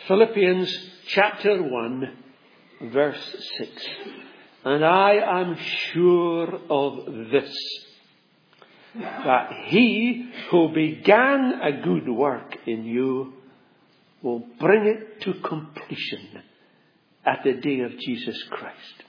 Philippians chapter 1, verse 6. And I am sure of this, that he who began a good work in you will bring it to completion at the day of Jesus Christ.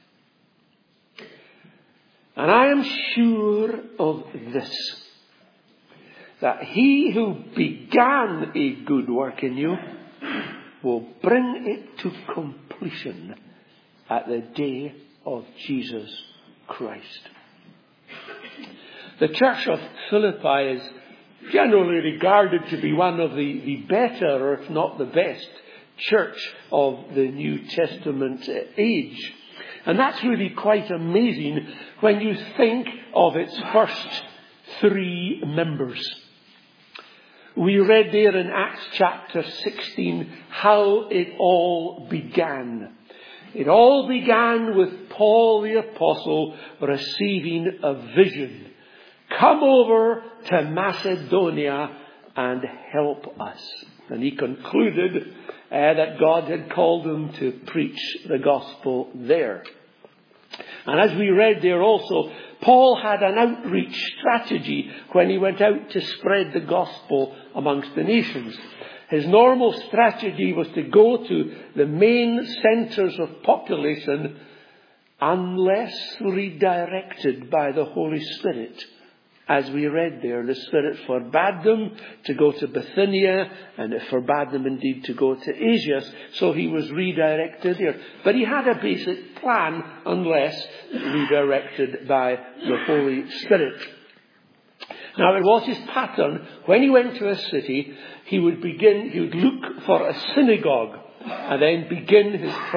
And I am sure of this, that he who began a good work in you will bring it to completion at the day of Jesus Christ. The church of Philippi is generally regarded to be one of the better, or if not the best, church of the New Testament age. And that's really quite amazing when you think of its first 3 members. We read there in Acts chapter 16 how it all began. It all began with Paul the Apostle receiving a vision. Come over to Macedonia and help us. And he concluded that God had called him to preach the gospel there. And as we read there also, Paul had an outreach strategy when he went out to spread the gospel amongst the nations. His normal strategy was to go to the main centres of population unless redirected by the Holy Spirit. As we read there, the Spirit forbade them to go to Bithynia, and it forbade them indeed to go to Asia, so he was redirected there. But he had a basic plan unless redirected by the Holy Spirit. Now it was his pattern, when he went to a city, he would look for a synagogue and then begin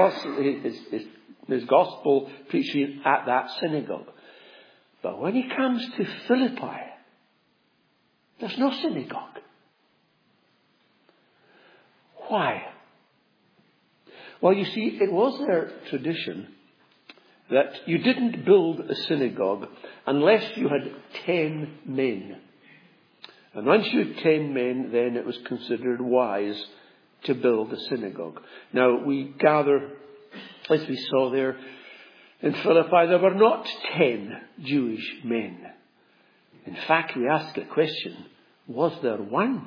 his gospel preaching at that synagogue. But when he comes to Philippi, there's no synagogue. Why? Well, you see, it was their tradition that you didn't build a synagogue unless you had 10 men. And once you had 10 men, then it was considered wise to build a synagogue. Now, we gather, as we saw there, in Philippi, there were not 10 Jewish men. In fact, we ask a question, was there one?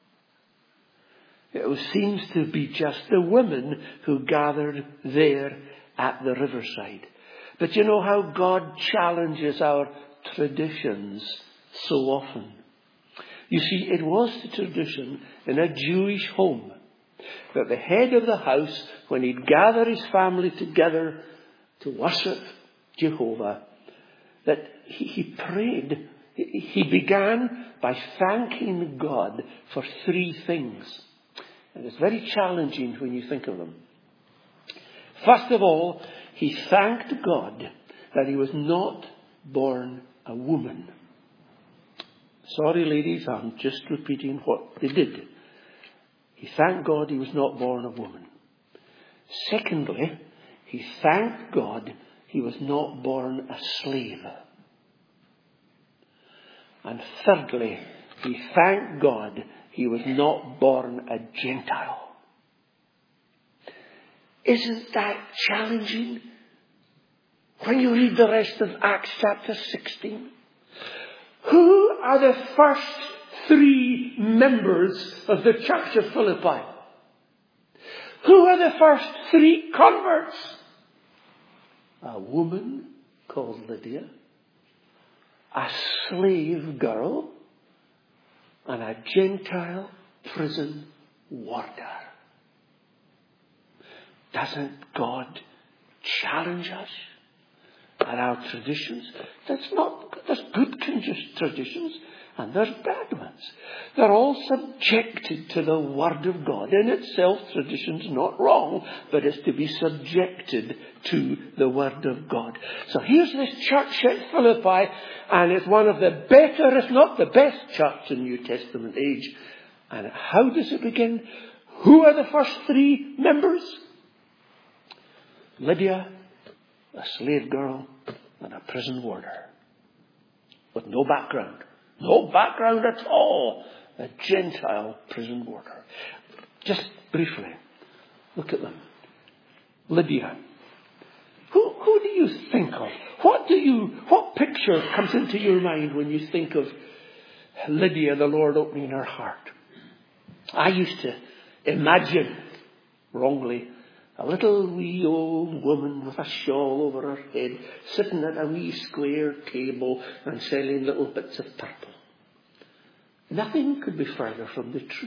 It seems to be just the women who gathered there at the riverside. But you know how God challenges our traditions so often. You see, it was the tradition in a Jewish home that the head of the house, when he'd gather his family together to worship Jehovah, that he prayed. He began by thanking God for 3 things. And it's very challenging when you think of them. First of all, he thanked God that he was not born a woman. Sorry, ladies, I'm just repeating what they did. He thanked God he was not born a woman. Secondly, he thanked God he was not born a slave. And thirdly, he thanked God he was not born a Gentile. Isn't that challenging? When you read the rest of Acts chapter 16, who are the first 3 members of the church of Philippi? Who are the first 3 converts? A woman called Lydia, a slave girl, and a Gentile prison warder. Doesn't God challenge us at our traditions? There's good traditions and there's bad ones. They're all subjected to the Word of God. In itself, tradition's not wrong, but it's to be subjected to the Word of God. So here's this church at Philippi, and it's one of the better, if not the best church in the New Testament age. And how does it begin? Who are the first 3 members? Lydia, a slave girl, and a prison warder. With no background. No background at all. A Gentile prison warder. Just briefly, Look at them. Lydia. Who do you think of? What picture comes into your mind when you think of Lydia, the Lord opening her heart? I used to imagine, wrongly, a little wee old woman with a shawl over her head, sitting at a wee square table and selling little bits of purple. Nothing could be further from the truth.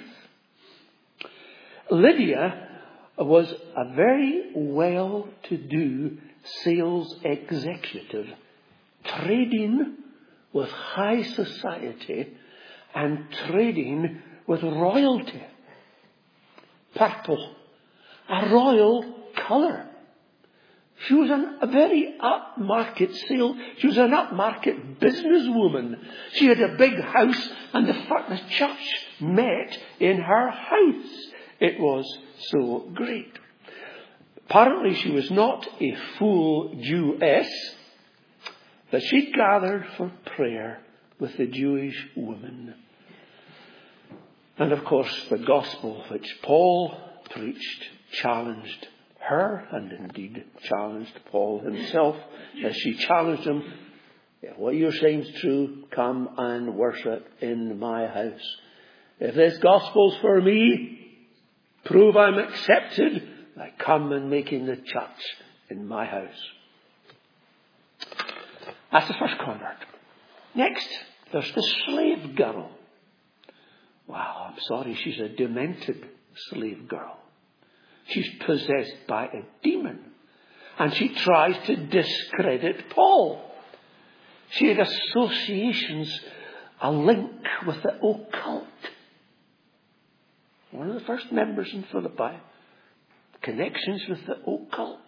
Lydia was a very well-to-do sales executive, trading with high society and trading with royalty. Purple, a royal colour. She was a very upmarket she was an upmarket businesswoman. She had a big house, and the church met in her house. It was so great. Apparently she was not a full Jewess, but she gathered for prayer with the Jewish women. And of course the gospel which Paul preached challenged her, and indeed challenged Paul himself, as she challenged him, what you're saying is true, come and worship in my house. If this gospel's for me, prove I'm accepted, I come and making the church in my house. That's the first convert. Next, there's the slave girl. Wow, I'm sorry, she's a demented slave girl. She's possessed by a demon. And she tries to discredit Paul. She had associations, a link with the occult. One of the first members in Philippi. Connections with the occult.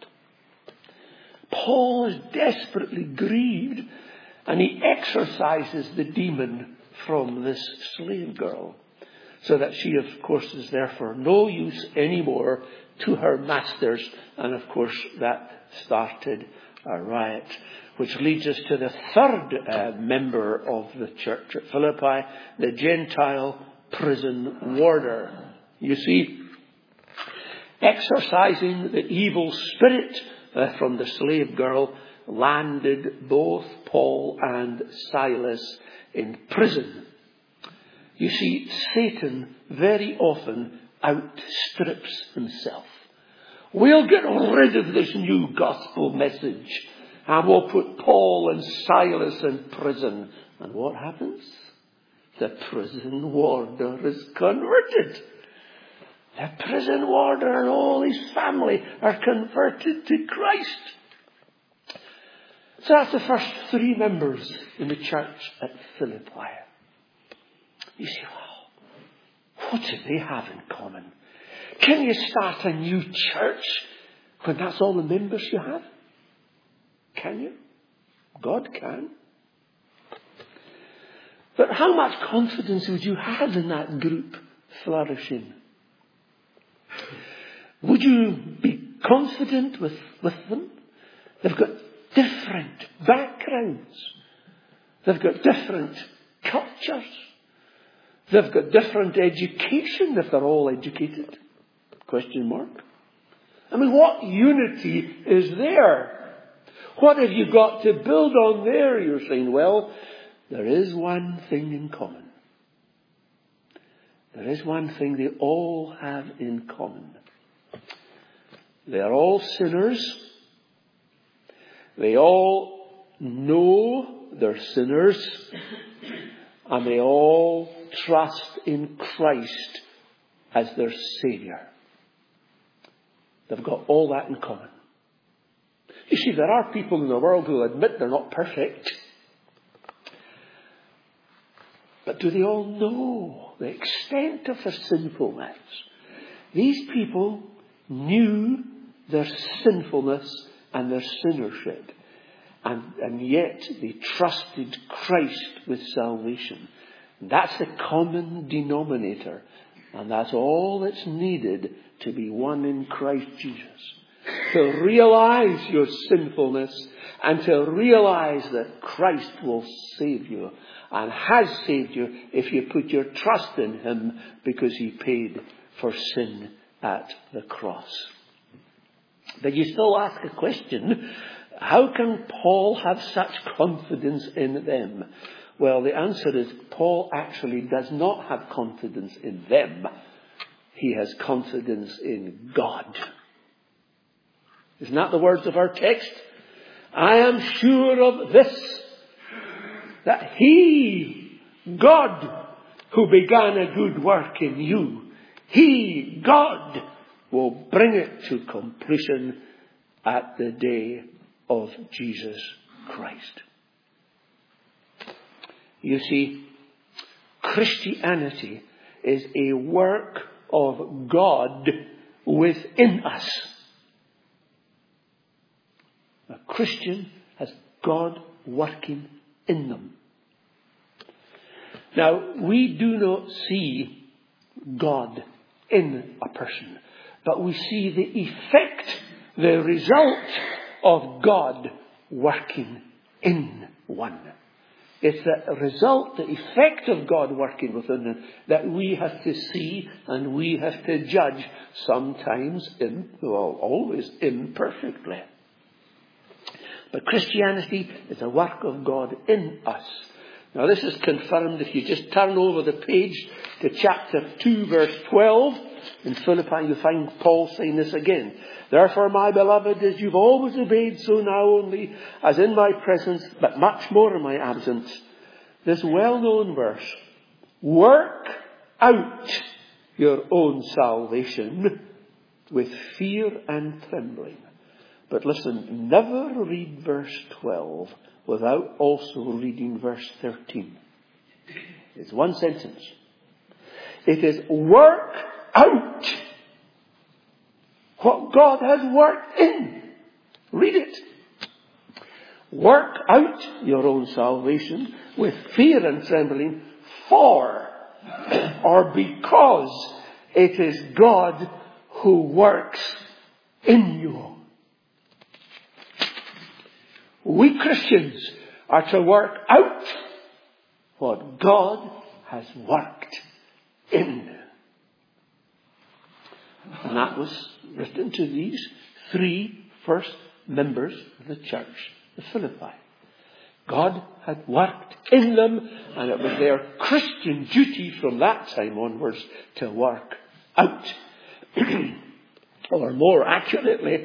Paul is desperately grieved, and he exorcises the demon from this slave girl, so that she, of course, is therefore no use anymore to her masters. And of course that started a riot, which leads us to the third member of the church at Philippi, the Gentile prison warder. You see, exorcising the evil spirit from the slave girl landed both Paul and Silas in prison. You see, Satan very often outstrips himself. We'll get rid of this new gospel message, and we'll put Paul and Silas in prison. And what happens? The prison warder is converted. The prison warder and all his family are converted to Christ. So that's the first three members in the church at Philippi. You say, well, what do they have in common? Can you start a new church when that's all the members you have? Can you? God can. But how much confidence would you have in that group flourishing? Would you be confident with them? They've got different backgrounds. They've got different cultures. They've got different education, if they're all educated. Question mark. I mean, what unity is there? What have you got to build on there? You're saying, well, there is one thing in common. There is one thing they all have in common. They are all sinners. They all know they're sinners. And they all trust in Christ as their Saviour. They've got all that in common. You see, there are people in the world who admit they're not perfect. But do they all know the extent of their sinfulness? These people knew their sinfulness and their sinnership. And yet they trusted Christ with salvation. And that's the common denominator. And that's all that's needed to be one in Christ Jesus. To realize your sinfulness and to realize that Christ will save you and has saved you if you put your trust in Him, because He paid for sin at the cross. But you still ask a question, how can Paul have such confidence in them? Well, the answer is Paul actually does not have confidence in them. He has confidence in God. Isn't that the words of our text? I am sure of this, that He, God, who began a good work in you, He, God, will bring it to completion at the day of Jesus Christ. You see, Christianity is a work of God within us. A Christian has God working in them. Now, we do not see God in a person, but we see the effect, the result of God working in one. It's the result, the effect of God working within them that we have to see and we have to judge, sometimes, always imperfectly. But Christianity is a work of God in us. Now this is confirmed if you just turn over the page to chapter 2 verse 12. In Philippi you find Paul saying this again. Therefore, my beloved, as you've always obeyed, so now only, as in my presence, but much more in my absence. This well-known verse, work out your own salvation with fear and trembling. But listen, never read verse 12 without also reading verse 13. It's one sentence. It is work out what God has worked in. Read it. Work out your own salvation with fear and trembling, for or because it is God who works in you. We Christians are to work out what God has worked in. And that was written to these three first members of the church, the Philippi. God had worked in them, and it was their Christian duty from that time onwards to work out. Or more accurately,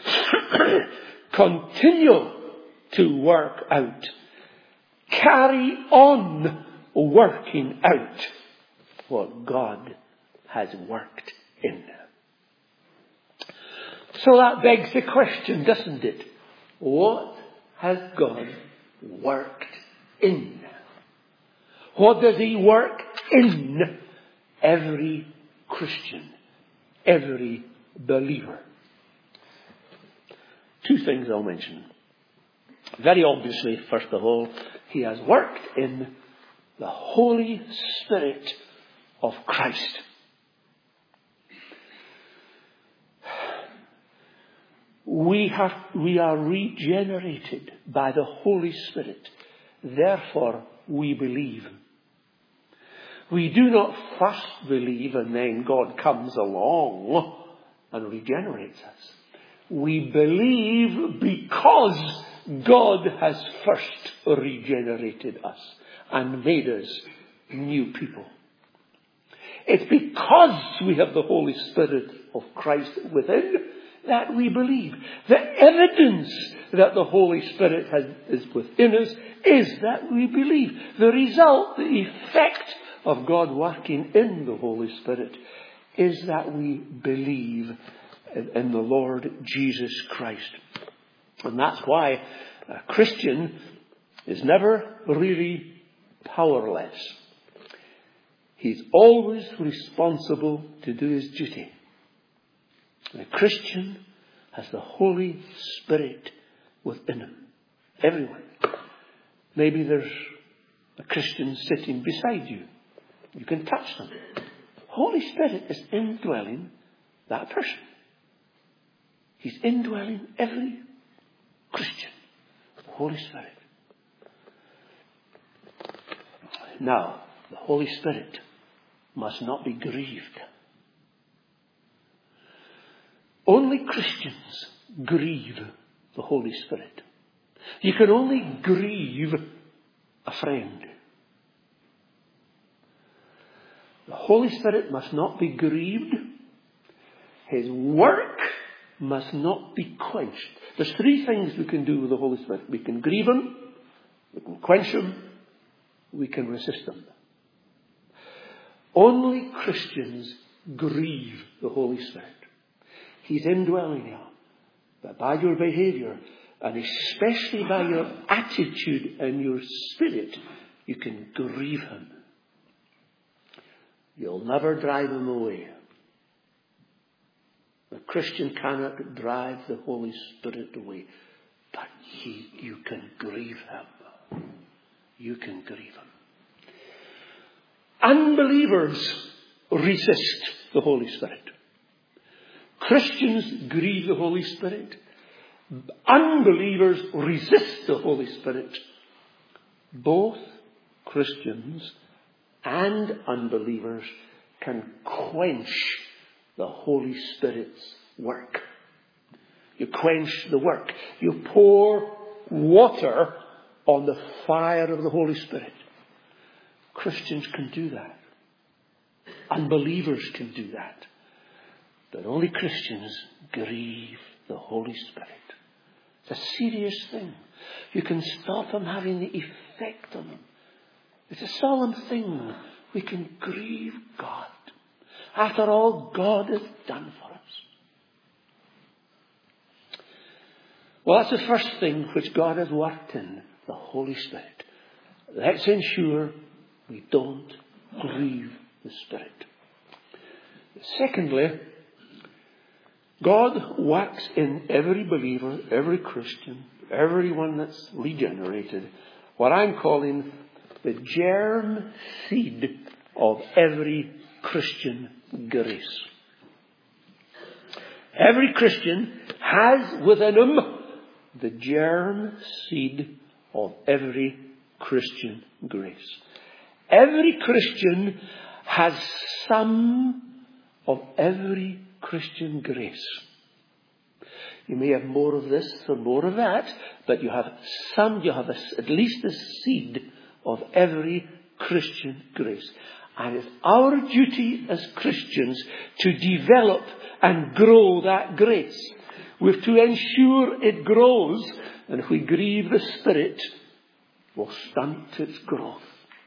continue to work out. Carry on working out what God has worked in. So that begs the question, doesn't it? What has God worked in? What does He work in every Christian, every believer? Two things I'll mention. Very obviously, first of all, He has worked in the Holy Spirit of Christ. We are regenerated by the Holy Spirit. Therefore, we believe. We do not first believe and then God comes along and regenerates us. We believe because God has first regenerated us and made us new people. It's because we have the Holy Spirit of Christ within that we believe. The evidence that the Holy Spirit is within us is that we believe. The result, the effect of God working in the Holy Spirit is that we believe in the Lord Jesus Christ. And that's why a Christian is never really powerless. He's always responsible to do his duty. A Christian has the Holy Spirit within him. Everyone. Maybe there's a Christian sitting beside you. You can touch them. Holy Spirit is indwelling that person. He's indwelling every Christian. The Holy Spirit. Now, the Holy Spirit must not be grieved. Only Christians grieve the Holy Spirit. You can only grieve a friend. The Holy Spirit must not be grieved. His work must not be quenched. There's three things we can do with the Holy Spirit. We can grieve Him, we can quench Him, we can resist Him. Only Christians grieve the Holy Spirit. He's indwelling you. But by your behaviour, and especially by your attitude and your spirit, you can grieve Him. You'll never drive Him away. The Christian cannot drive the Holy Spirit away. But you can grieve Him. You can grieve Him. Unbelievers resist the Holy Spirit. Christians grieve the Holy Spirit. Unbelievers resist the Holy Spirit. Both Christians and unbelievers can quench the Holy Spirit's work. You quench the work. You pour water on the fire of the Holy Spirit. Christians can do that. Unbelievers can do that. But only Christians grieve the Holy Spirit. It's a serious thing. You can stop Him having the effect on them. It's a solemn thing. We can grieve God. After all God has done for us. Well, that's the first thing which God has worked in, the Holy Spirit. Let's ensure we don't grieve the Spirit. Secondly, God works in every believer, every Christian, everyone that's regenerated, what I'm calling the germ seed of every Christian grace. Every Christian has within him the germ seed of every Christian grace. Every Christian has some of every Christian grace. You may have more of this or more of that, but you have at least a seed of every Christian grace. And it's our duty as Christians to develop and grow that grace. We have to ensure it grows, and if we grieve the Spirit, we'll stunt its growth.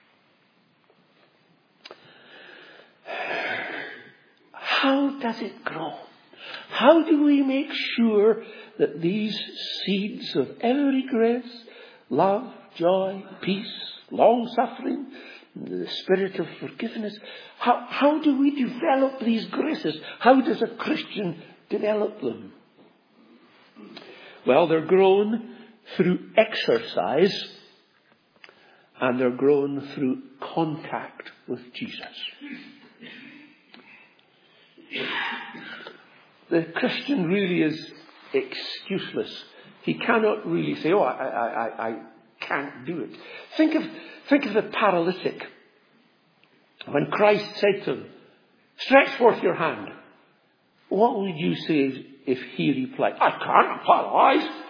How does it grow? How do we make sure that these seeds of every grace, love, joy, peace, long-suffering, the spirit of forgiveness, how do we develop these graces? How does a Christian develop them? Well, they're grown through exercise, and they're grown through contact with Jesus. The Christian really is excuseless. He cannot really say, I can't do it. Think of the paralytic. When Christ said to him, stretch forth your hand. What would you say if he replied, I can't, I'm paralyzed?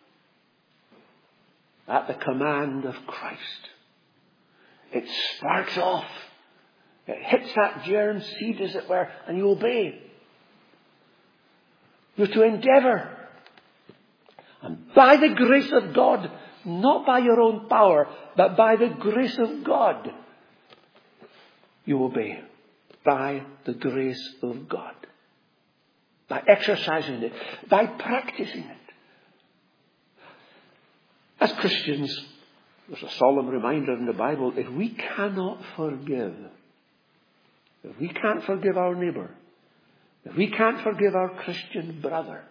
At the command of Christ, it sparks off. It hits that germ seed, as it were, and you obey. You're to endeavour. And by the grace of God, not by your own power, but by the grace of God, you obey. By the grace of God. By exercising it. By practicing it. As Christians, there's a solemn reminder in the Bible, if we cannot forgive, if we can't forgive our neighbour, if we can't forgive our Christian brother,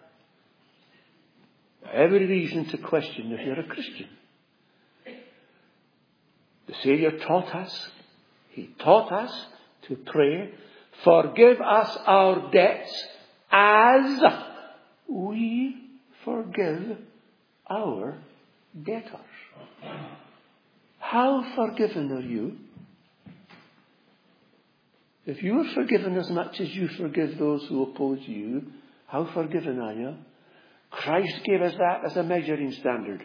every reason to question if you're a Christian. The Saviour taught us, He taught us to pray, forgive us our debts as we forgive our debtors. How forgiven are you? If you are forgiven as much as you forgive those who oppose you, How forgiven are you? Christ gave us that as a measuring standard.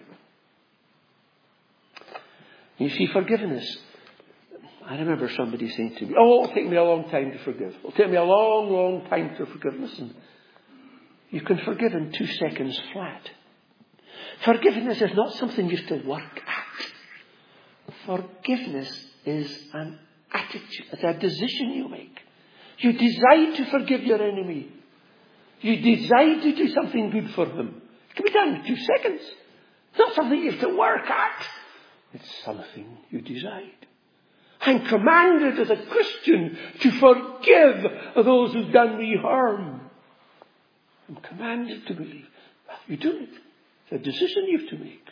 You see, forgiveness. I remember somebody saying to me, it'll take me a long time to forgive. It'll take me a long, long time to forgive. Listen, you can forgive in 2 seconds flat. Forgiveness is not something you have to work at. Forgiveness is an attitude. It's a decision you make. You decide to forgive your enemy. You decide to do something good for him. It can be done in 2 seconds. It's not something you have to work at. It's something you decide. I'm commanded as a Christian to forgive those who've done me harm. I'm commanded to believe. Well, you do it. It's a decision you have to make.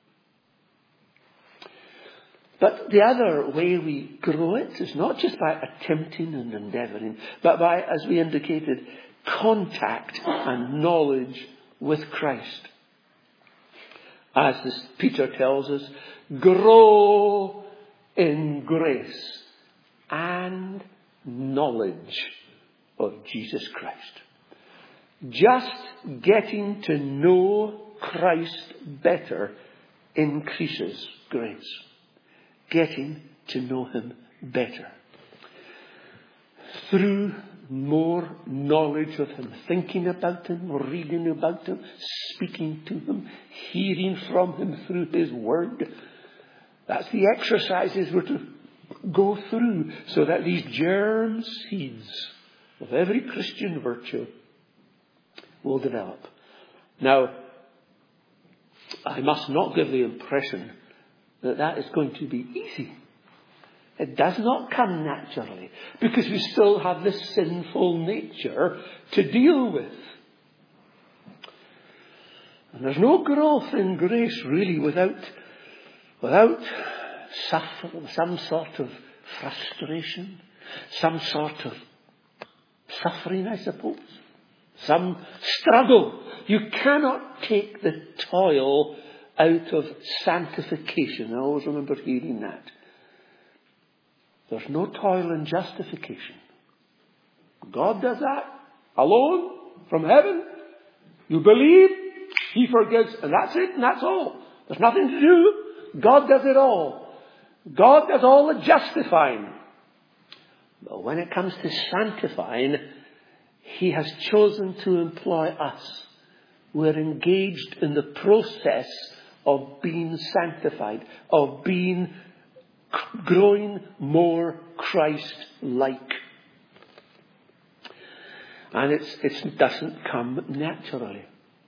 But the other way we grow it is not just by attempting and endeavouring, but by, as we indicated, contact and knowledge with Christ. As Peter tells us, grow in grace and knowledge of Jesus Christ. Just getting to know Christ better increases grace. Getting to know him better. Through more knowledge of him, thinking about him, reading about him, speaking to him, hearing from him through his word. That's the exercises we're to go through so that these germ seeds of every Christian virtue will develop. Now, I must not give the impression that is going to be easy. It does not come naturally because we still have this sinful nature to deal with. And there's no growth in grace really without suffering, some sort of frustration, some sort of suffering, I suppose, some struggle. You cannot take the toil out of sanctification. I always remember hearing that. There's no toil in justification. God does that alone from heaven. You believe, he forgives, and that's it, and that's all. There's nothing to do. God does it all. God does all the justifying. But when it comes to sanctifying, he has chosen to employ us. We're engaged in the process of being sanctified, of growing more Christ-like. And it doesn't come naturally.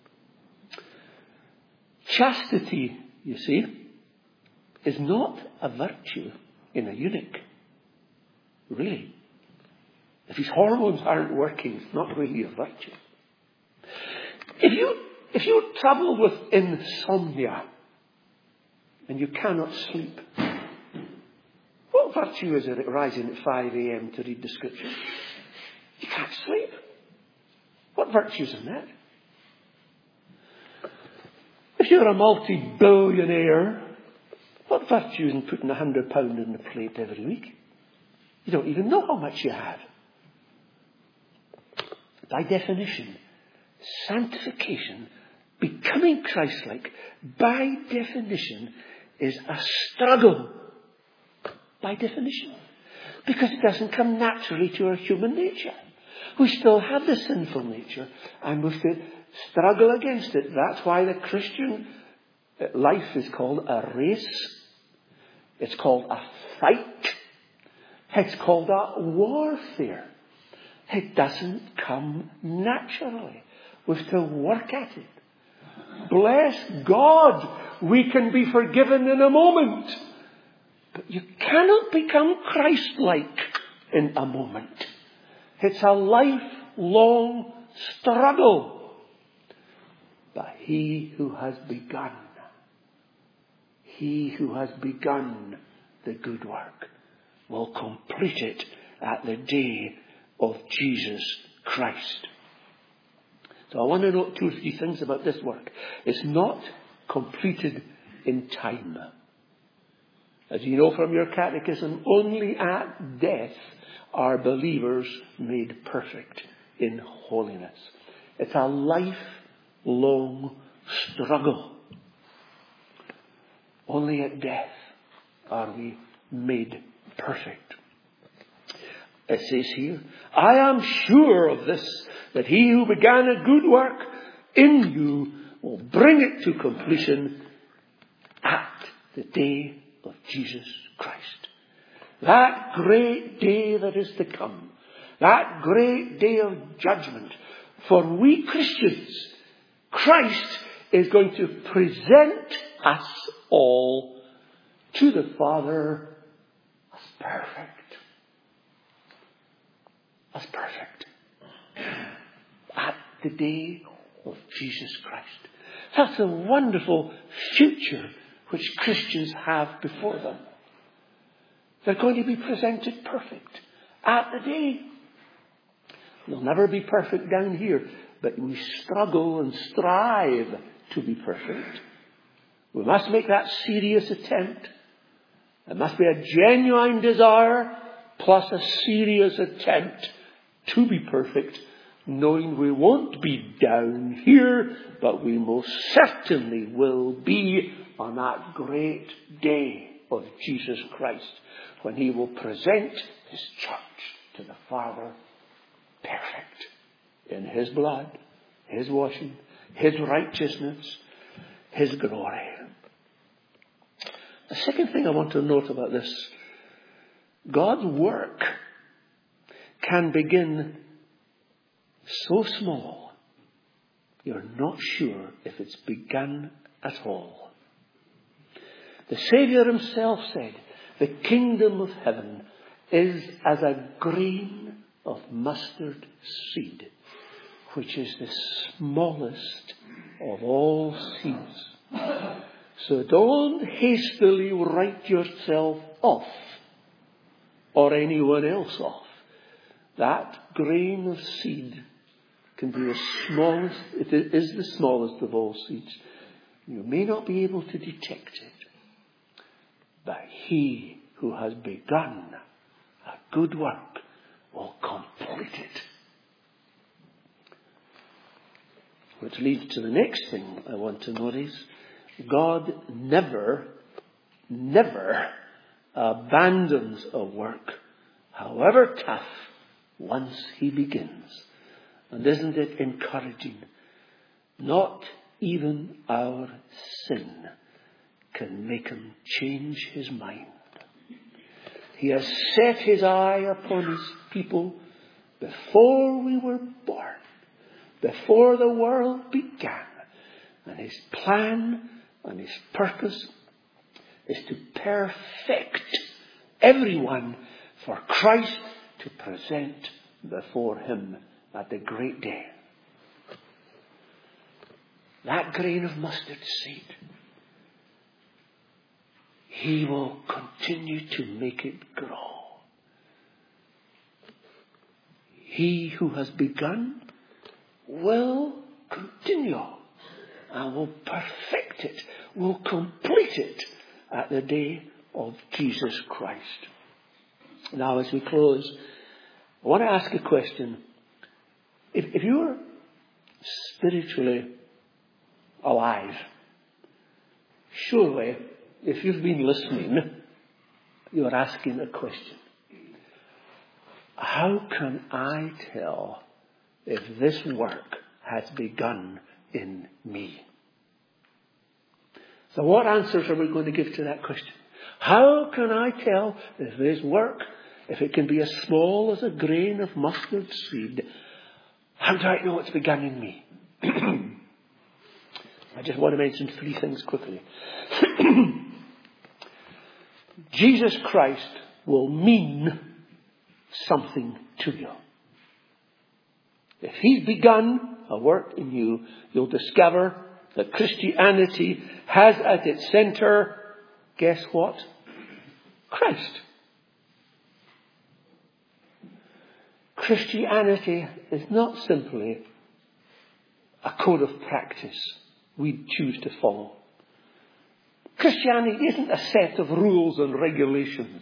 Chastity, you see, is not a virtue in a eunuch. Really. If his hormones aren't working, it's not really a virtue. If you trouble with insomnia and you cannot sleep, what virtue is it rising at 5 a.m. to read the scripture? You can't sleep. What virtue is in that? If you're a multi-billionaire, what virtue is in putting £100 in the plate every week? You don't even know how much you have. By definition, sanctification, becoming Christ-like, by definition, is a struggle. By definition. Because it doesn't come naturally to our human nature. We still have the sinful nature, and we have to struggle against it. That's why the Christian life is called a race. It's called a fight. It's called a warfare. It doesn't come naturally. We have to work at it. Bless God, we can be forgiven in a moment. But you cannot become Christ-like in a moment. It's a lifelong struggle. But he who has begun the good work will complete it at the day of Jesus Christ. So I want to note 2 or 3 things about this work. It's not completed in time. As you know from your catechism, only at death are believers made perfect in holiness. It's a lifelong struggle. Only at death are we made perfect. It says here, I am sure of this, that he who began a good work in you will bring it to completion at the day of Jesus Christ. That great day that is to come. That great day of judgment. For we Christians, Christ is going to present us all to the Father as perfect. As perfect. At the day of Jesus Christ. That's a wonderful future which Christians have before them. They're going to be presented perfect at the day. They'll never be perfect down here, but we struggle and strive to be perfect. We must make that serious attempt. It must be a genuine desire plus a serious attempt to be perfect, knowing we won't be down here, but we most certainly will be on that great day of Jesus Christ, when he will present his church to the Father perfect in his blood, his washing, his righteousness, his glory. The second thing I want to note about this, God's work can begin so small, you're not sure if it's begun at all. The Saviour himself said, the kingdom of heaven is as a grain of mustard seed, which is the smallest of all seeds. So don't hastily write yourself off or anyone else off. That grain of seed can be the smallest, it is the smallest of all seeds. You may not be able to detect it, but he who has begun a good work will complete it. Which leads to the next thing I want to notice. God never abandons a work, however tough, once he begins. And isn't it encouraging? Not even our sin can make him change his mind. He has set his eye upon his people before we were born, before the world began. And his plan and his purpose is to perfect everyone for Christ to present before him at the great day. That grain of mustard seed, he will continue to make it grow. He who has begun will continue and will perfect it, will complete it at the day of Jesus Christ. Now, as we close, I want to ask a question. If you're spiritually alive, surely, if you've been listening, you're asking a question. How can I tell if this work has begun in me? So what answers are we going to give to that question? How can I tell if this work, if it can be as small as a grain of mustard seed, how do I know it's begun in me? I just want to mention 3 things quickly. Jesus Christ will mean something to you. If he's begun a work in you, you'll discover that Christianity has at its center, guess what? Christ. Christianity is not simply a code of practice we choose to follow. Christianity isn't a set of rules and regulations,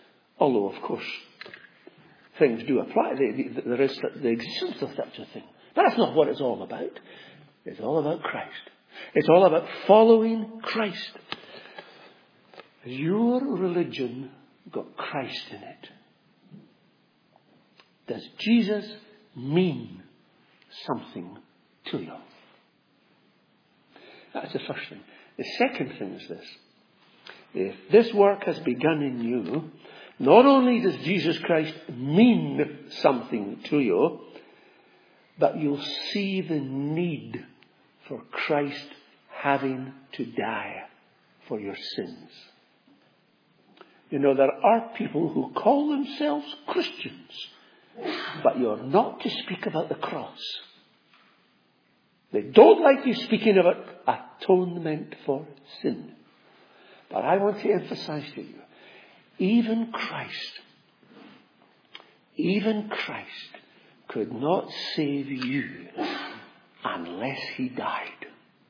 although, of course, things do apply. There is the existence of such a thing. That's not what it's all about. It's all about Christ. It's all about following Christ. Has your religion got Christ in it? Does Jesus mean something to you? That's the first thing. The second thing is this. If this work has begun in you, not only does Jesus Christ mean something to you, but you'll see the need for Christ having to die for your sins. You know, there are people who call themselves Christians, but you're not to speak about the cross. They don't like you speaking about atonement for sin. But I want to emphasize to you, even Christ could not save you unless he died.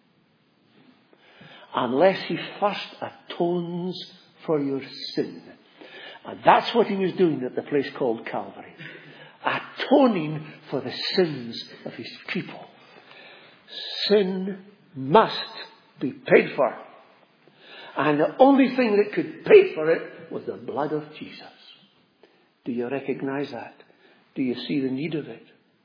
Unless he first atones for your sin. And that's what he was doing at the place called Calvary. Atoning for the sins of his people. Sin must be paid for. And the only thing that could pay for it was the blood of Jesus. Do you recognize that? Do you see the need of it?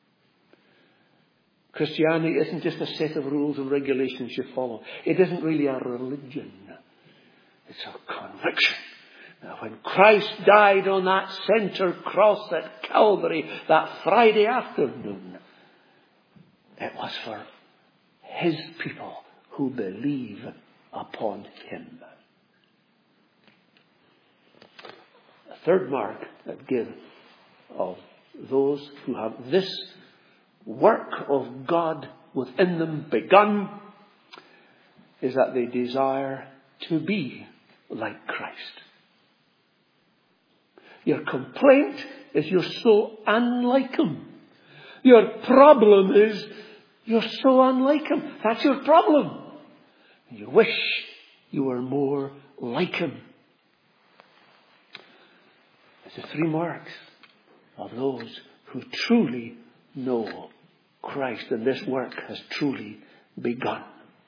Christianity isn't just a set of rules and regulations you follow. It isn't really a religion. It's a conviction. Now, when Christ died on that center cross at Calvary that Friday afternoon, it was for his people who believe upon him. The third mark that gives of those who have this work of God within them begun is that they desire to be like Christ. Your complaint is you're so unlike him. Your problem is you're so unlike him. That's your problem. You wish you were more like him. There's the three marks of those who truly know Christ, and this work has truly begun.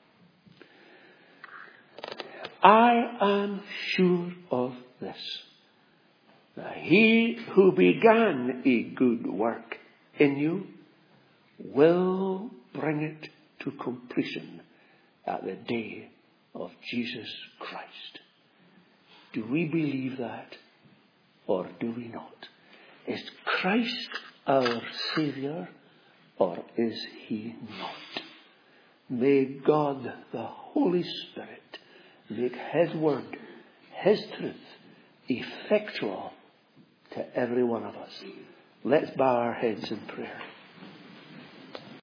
I am sure of this, that he who began a good work in you will bring it to completion at the day of Jesus Christ. Do we believe that, or do we not? Is Christ our Saviour, or is he not? May God, the Holy Spirit, make his word, his truth, effectual to every one of us. Let's bow our heads in prayer.